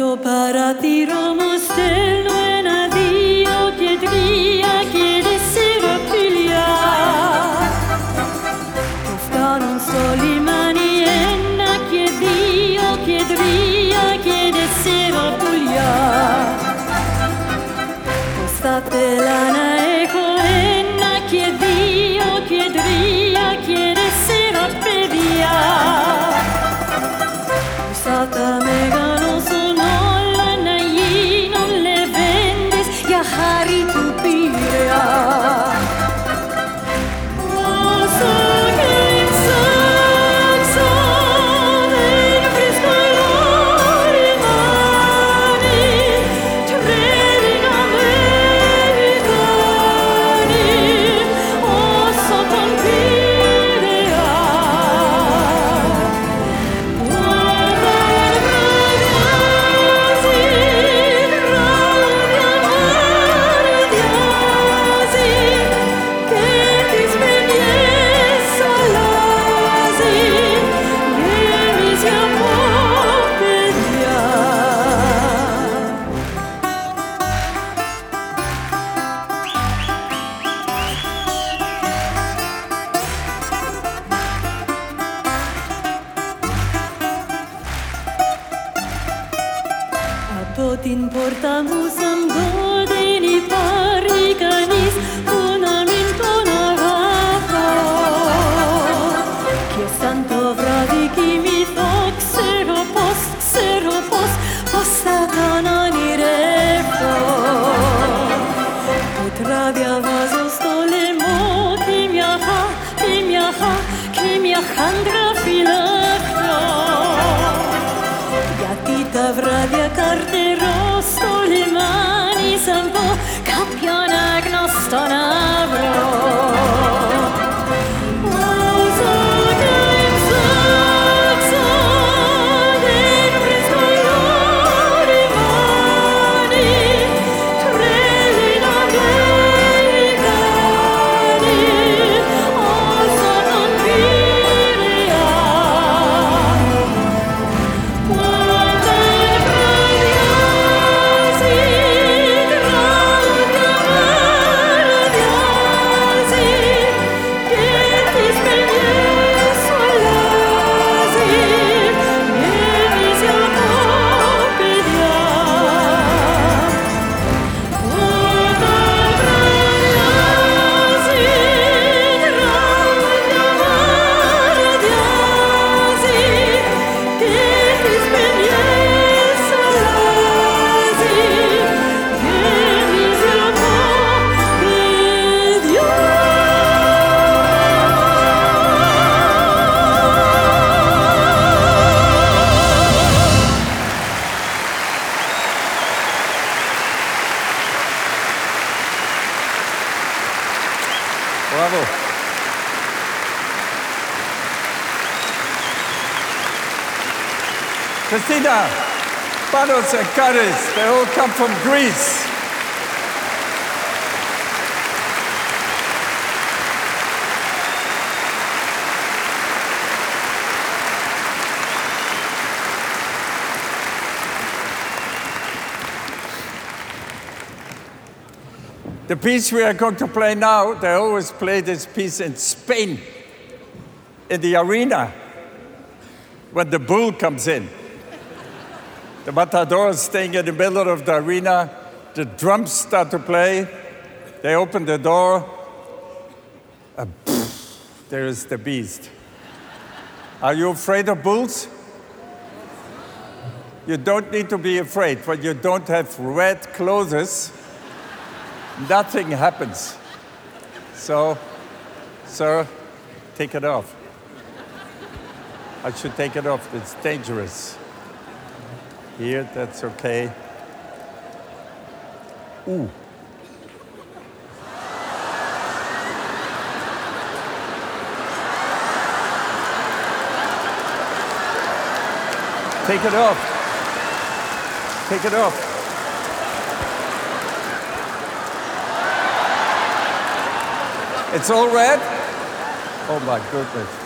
Tutto paratiro mostello en addio chiedria chiedessero piglia Tofta non soli mani enna chiedio chiedria chiedessero piglia Postate lana eco enna chiedio chiedria chiedessero piglia Postate megano Hari tu pirea Oh, so che in senza del fresco i mani Trevino americani Oh, so con pirea Totin portamus am godeni paricanis unam intonavavo Che santo vradi chi mi foc seropos posta canani refo Potravia vaso stole mo chi mi handra filacro Gatita vradia carte rosto le mani sampo campiona gnostonavro Bravo. Christina, Panos and Karis, they all come from Greece. The piece we are going to play now, they always play this piece in Spain, in the arena, when the bull comes in. The matador is staying in the middle of the arena, the drums start to play, they open the door, and there is the beast. Are you afraid of bulls? You don't need to be afraid. When you don't have red clothes, nothing happens. So, sir, take it off. I should take it off, it's dangerous. Here, that's okay. Ooh. Take it off. Take it off. It's all red? Oh my goodness.